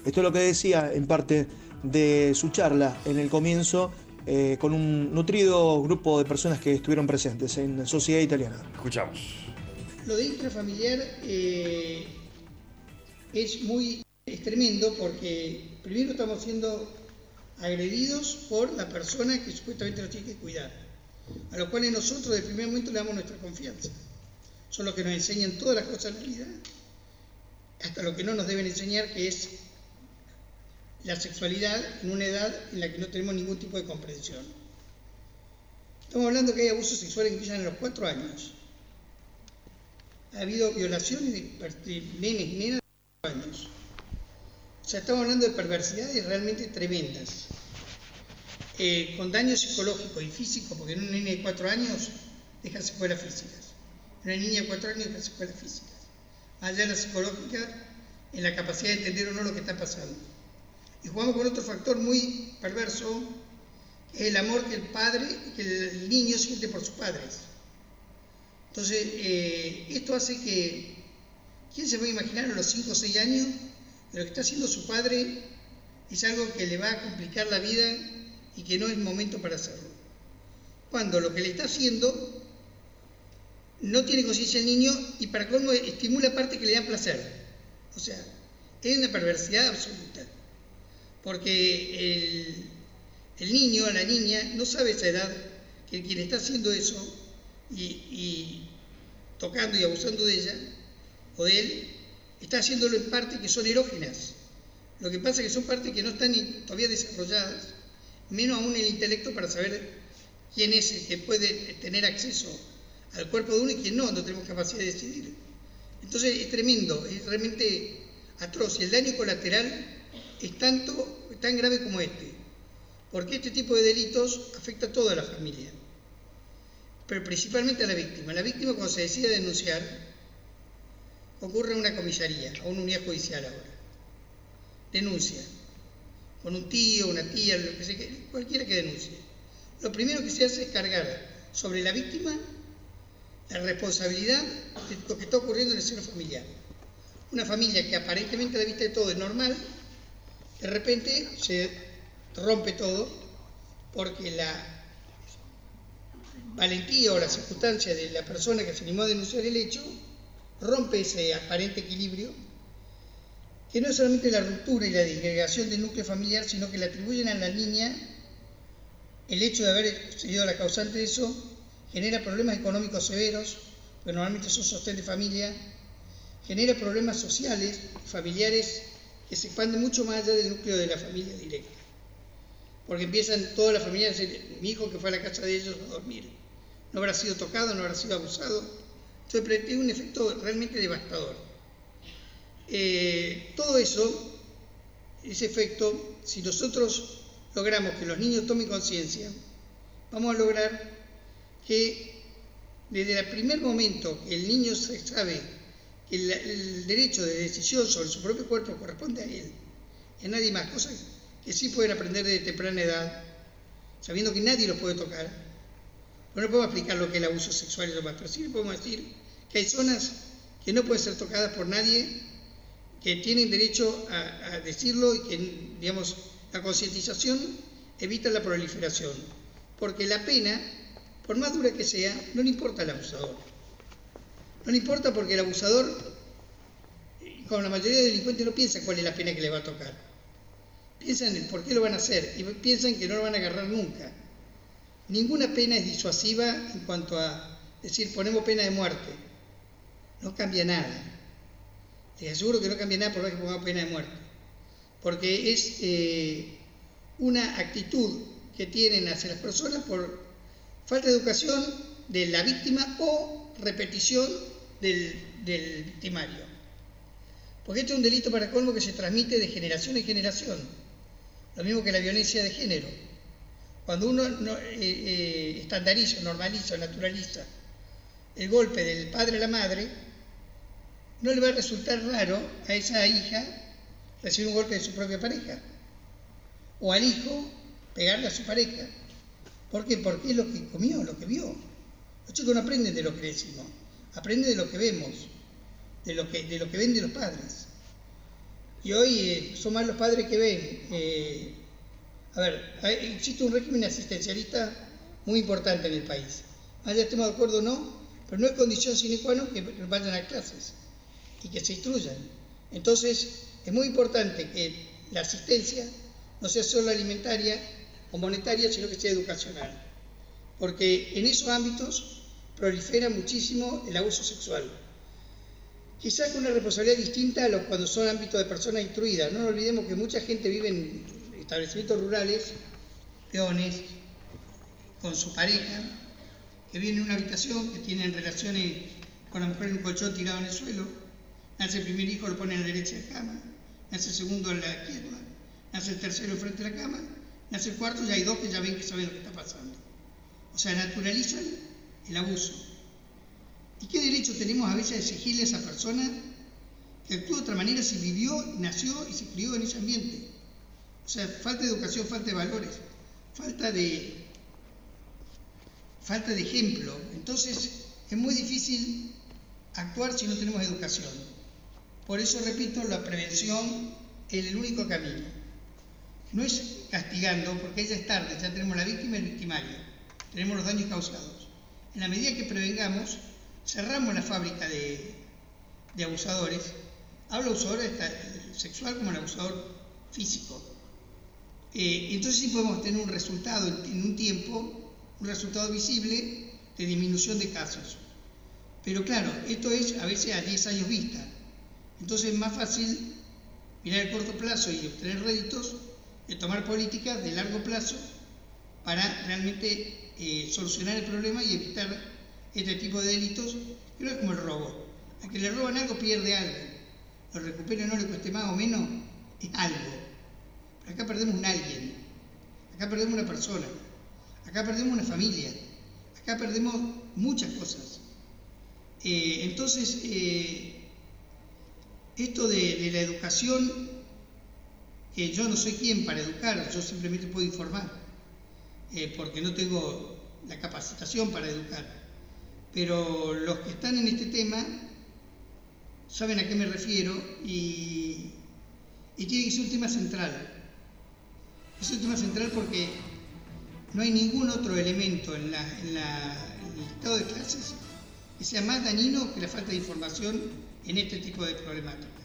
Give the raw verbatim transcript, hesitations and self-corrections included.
Esto es lo que decía en parte de su charla en el comienzo eh, con un nutrido grupo de personas que estuvieron presentes en Sociedad Italiana. Escuchamos. Lo de intrafamiliar eh, es muy es tremendo porque primero estamos siendo agredidos por la persona que supuestamente nos tiene que cuidar, a los cuales nosotros desde el primer momento le damos nuestra confianza. Son los que nos enseñan todas las cosas de la vida, hasta lo que no nos deben enseñar, que es la sexualidad en una edad en la que no tenemos ningún tipo de comprensión. Estamos hablando que hay abusos sexuales que empiezan a los cuatro años. Ha habido violaciones de, de nenes y nenas de cuatro años. O sea, estamos hablando de perversidades realmente tremendas, eh, con daño psicológico y físico, porque en un nene de cuatro años deja secuelas físicas, en una niña de cuatro años deja secuelas físicas, más allá de la psicológica, en la capacidad de entender o no lo que está pasando. Y jugamos con otro factor muy perverso, que es el amor que el padre, que el niño siente por sus padres. Entonces, eh, esto hace que, ¿quién se puede imaginar a los cinco o seis años que lo que está haciendo su padre es algo que le va a complicar la vida y que no es momento para hacerlo? Cuando lo que le está haciendo no tiene conciencia el niño y para colmo estimula partes que le dan placer. O sea, es una perversidad absoluta. Porque el, el niño o la niña no sabe a esa edad que quien está haciendo eso y, y tocando y abusando de ella o de él, está haciéndolo en partes que son erógenas. Lo que pasa es que son partes que no están todavía desarrolladas, menos aún el intelecto para saber quién es el que puede tener acceso al cuerpo de uno y quién no, no tenemos capacidad de decidir. Entonces es tremendo, es realmente atroz. Y el daño colateral es tanto, tan grave como este, porque este tipo de delitos afecta a toda la familia, pero principalmente a la víctima. La víctima, cuando se decide denunciar, ocurre en una comisaría, a una unidad judicial ahora. Denuncia, con un tío, una tía, lo que sea, cualquiera que denuncie. Lo primero que se hace es cargar sobre la víctima la responsabilidad de lo que está ocurriendo en el seno familiar. Una familia que aparentemente a la vista de todo es normal, de repente se rompe todo porque la valentía o la circunstancia de la persona que se animó a denunciar el hecho rompe ese aparente equilibrio, que no es solamente la ruptura y la disgregación del núcleo familiar, sino que le atribuyen a la niña el hecho de haber sido la causante de eso, genera problemas económicos severos, porque normalmente son sostén de familia, genera problemas sociales, familiares, que se expanden mucho más allá del núcleo de la familia directa. Porque empiezan toda la familia a decir, mi hijo que fue a la casa de ellos a dormir, no habrá sido tocado, no habrá sido abusado. Entonces tiene un efecto realmente devastador. Eh, todo eso, ese efecto, si nosotros logramos que los niños tomen conciencia, vamos a lograr que desde el primer momento que el niño sabe que el, el derecho de decisión sobre su propio cuerpo corresponde a él y a nadie más, cosas que sí pueden aprender desde temprana edad, sabiendo que nadie los puede tocar. No podemos explicar lo que es el abuso sexual y demás, pero sí podemos decir que hay zonas que no pueden ser tocadas por nadie, que tienen derecho a, a decirlo y que, digamos, la concientización evita la proliferación, porque la pena, por más dura que sea, no le importa al abusador. No le importa porque el abusador, como la mayoría de delincuentes, no piensa cuál es la pena que le va a tocar. Piensan en por qué lo van a hacer y piensan que no lo van a agarrar nunca. Ninguna pena es disuasiva en cuanto a decir ponemos pena de muerte. No cambia nada. Les aseguro que no cambia nada por más que pongamos pena de muerte. Porque es eh, una actitud que tienen hacia las personas por falta de educación de la víctima o repetición del, del victimario. Porque esto es un delito para colmo que se transmite de generación en generación. Lo mismo que la violencia de género. Cuando uno no, eh, eh, estandariza, normaliza, naturaliza el golpe del padre a la madre, no le va a resultar raro a esa hija recibir un golpe de su propia pareja. O al hijo pegarle a su pareja. ¿Por qué? Porque es lo que comió, lo que vio. Los chicos no aprenden de lo que decimos, aprenden de lo que vemos, de lo que, de lo que ven de los padres. Y hoy eh, son más los padres que ven. Eh, a ver, hay, existe un régimen asistencialista muy importante en el país. Más ya estemos de acuerdo o no, pero no es condición sine qua non que vayan a clases y que se instruyan. Entonces, es muy importante que la asistencia no sea solo alimentaria o monetaria, sino que sea educacional. Porque en esos ámbitos prolifera muchísimo el abuso sexual. Quizás con una responsabilidad distinta a los cuando son ámbitos de personas instruidas. No nos olvidemos que mucha gente vive en establecimientos rurales, peones, con su pareja, que viven en una habitación, que tienen relaciones con la mujer en un colchón tirado en el suelo. Nace el primer hijo, lo ponen a la derecha de la cama, nace el segundo a la izquierda, nace el tercero enfrente de la cama, nace el cuarto y hay dos que ya ven que saben lo que está pasando. O sea, naturalizan el abuso. ¿Y qué derecho tenemos a veces a exigirle a esa persona que actúe de otra manera si vivió, nació y se crió en ese ambiente? O sea, falta de educación, falta de valores, falta de, falta de ejemplo. Entonces, es muy difícil actuar si no tenemos educación. Por eso, repito, la prevención es el único camino. No es castigando, porque ya es tarde, ya tenemos la víctima y el victimario, tenemos los daños causados. En la medida que prevengamos, cerramos la fábrica de, de abusadores. Hablo de abusador sexual como el abusador físico. Eh, entonces sí podemos tener un resultado en, en un tiempo, un resultado visible de disminución de casos. Pero claro, esto es a veces a diez años vista. Entonces es más fácil mirar el corto plazo y obtener réditos de tomar políticas de largo plazo para realmente eh, solucionar el problema y evitar este tipo de delitos, que no es como el robo. A que le roban algo pierde algo. Lo recupera o no le cueste más o menos, es algo. Pero acá perdemos un alguien. Acá perdemos una persona. Acá perdemos una familia. Acá perdemos muchas cosas. Eh, entonces, eh, esto de, de la educación, que yo no soy quien para educar, yo simplemente puedo informar, eh, porque no tengo la capacitación para educar. Pero los que están en este tema saben a qué me refiero y, y tiene que ser un tema central. Es un tema central porque no hay ningún otro elemento en, la, en, la, en el estado de clases que sea más dañino que la falta de información en este tipo de problemáticas.